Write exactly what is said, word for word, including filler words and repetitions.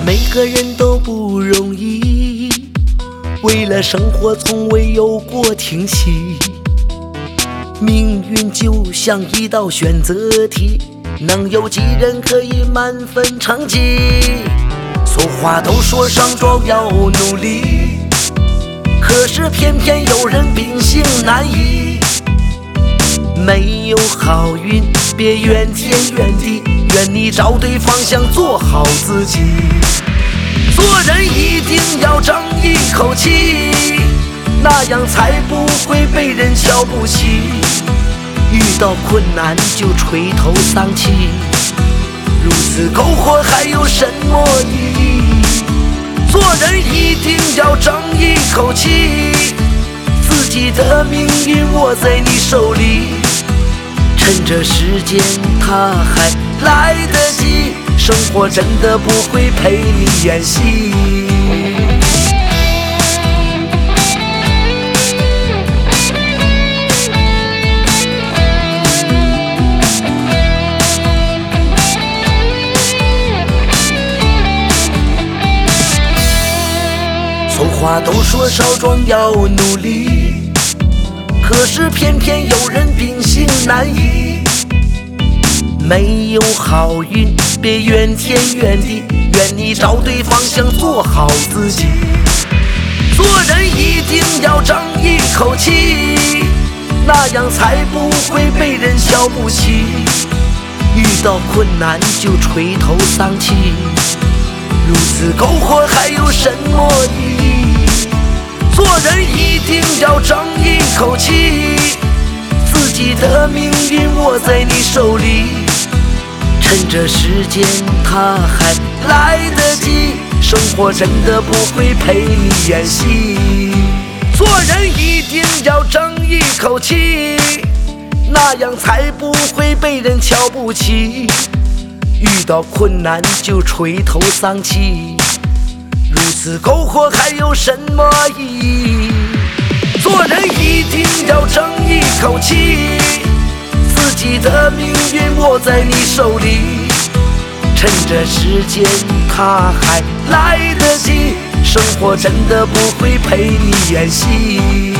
每个人都不容易，为了生活从未有过停息。命运就像一道选择题，能有几人可以满分成绩？俗话都说上妆要努力，可是偏偏有人秉性难移。没有好运别怨天怨地，愿你找对方向做好自己。做人一定要争一口气，那样才不会被人瞧不起。遇到困难就垂头丧气，如此苟活还有什么意义？做人一定要争一口气，自己的命运握在你手里。趁着时间它还来得及，生活真的不会陪你演戏。俗话都说少壮要努力，可是偏偏有人秉性难移。没有好运别怨天怨地，愿你找对方向做好自己。做人一定要争一口气，那样才不会被人瞧不起。遇到困难就垂头丧气，如此苟活还有什么意义？做人一定要争一口气，自己的命运握在你手里。趁着时间它还来得及，生活真的不会陪你演戏。做人一定要争一口气，那样才不会被人瞧不起。遇到困难就垂头丧气，如此苟活还有什么意义？做人一定要争一口气，自己的命运握在你手里。趁着时间它还来得及，生活真的不会陪你演戏。